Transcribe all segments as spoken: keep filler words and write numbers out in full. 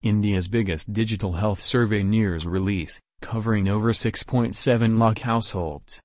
India's biggest digital health survey nears release, covering over six point seven lakh households.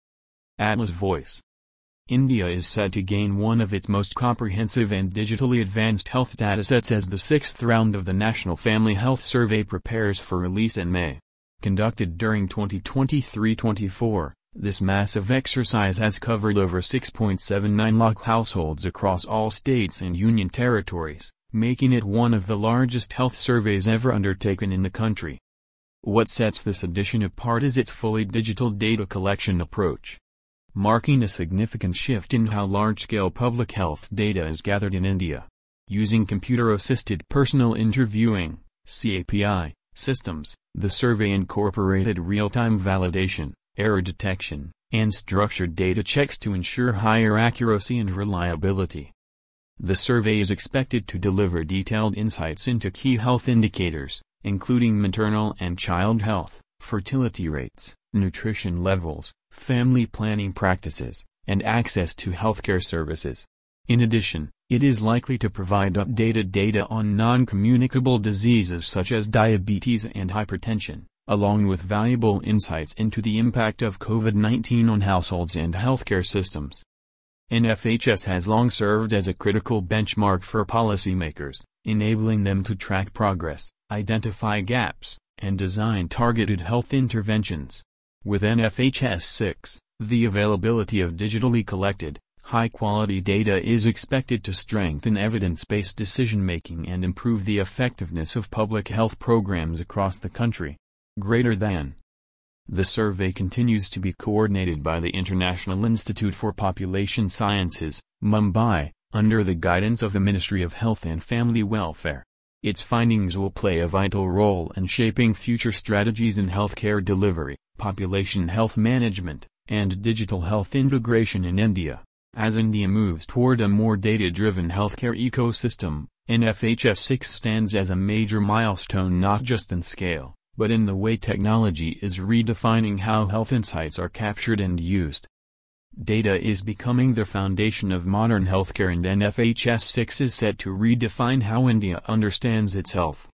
Atlas Voice. India is set to gain one of its most comprehensive and digitally advanced health datasets as the sixth round of the National Family Health Survey prepares for release in May. Conducted during twenty twenty-three twenty-four, this massive exercise has covered over six point seven nine lakh households across all states and union territories, making it one of the largest health surveys ever undertaken in the country. What sets this edition apart is its fully digital data collection approach, marking a significant shift in how large-scale public health data is gathered in India. Using computer-assisted personal interviewing (C A P I) systems, the survey incorporated real-time validation, error detection, and structured data checks to ensure higher accuracy and reliability. The survey is expected to deliver detailed insights into key health indicators, including maternal and child health, fertility rates, nutrition levels, family planning practices, and access to healthcare services. In addition, it is likely to provide updated data on non-communicable diseases such as diabetes and hypertension, along with valuable insights into the impact of COVID nineteen on households and healthcare systems. N F H S has long served as a critical benchmark for policymakers, enabling them to track progress, identify gaps, and design targeted health interventions. With N F H S six, the availability of digitally collected, high-quality data is expected to strengthen evidence-based decision-making and improve the effectiveness of public health programs across the country. Greater than. The survey continues to be coordinated by the International Institute for Population Sciences, Mumbai, under the guidance of the Ministry of Health and Family Welfare. Its findings will play a vital role in shaping future strategies in healthcare delivery, population health management, and digital health integration in India. As India moves toward a more data-driven healthcare ecosystem, N F H S six stands as a major milestone not just in scale, but in the way technology is redefining how health insights are captured and used. Data is becoming the foundation of modern healthcare, and N F H S six is set to redefine how India understands its health.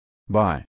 By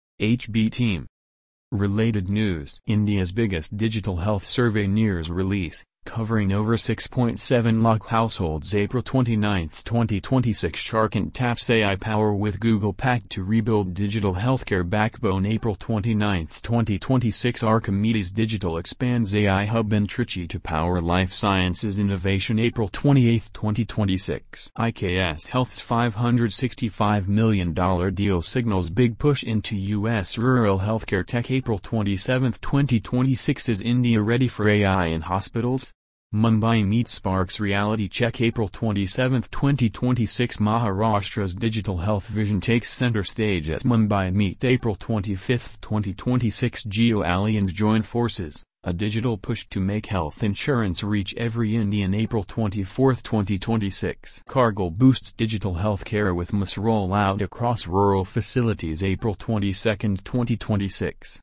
H B Team. Related news: India's biggest digital health survey nears release, covering over six point seven lakh households. April twenty-ninth twenty twenty-six. Jharkhand taps A I power with Google Pact to rebuild digital healthcare backbone. April twenty-ninth twenty twenty-six. Archimedes Digital expands A I hub in Trichy to power life sciences innovation. April twenty-eighth twenty twenty-six. I K S Health's five hundred sixty-five million dollars deal signals big push into U S rural healthcare tech. April twenty-seventh twenty twenty-six. Is India ready for A I in hospitals? Mumbai meets Sparks reality check. April twenty-seventh twenty twenty-six. Maharashtra's digital health vision takes center stage at Mumbai Meet. April twenty-fifth twenty twenty-six. Jio Allianz join forces, a digital push to make health insurance reach every Indian. April twenty-fourth twenty twenty-six. Cargill boosts digital health care with M I S rollout across rural facilities. April twenty-second twenty twenty-six.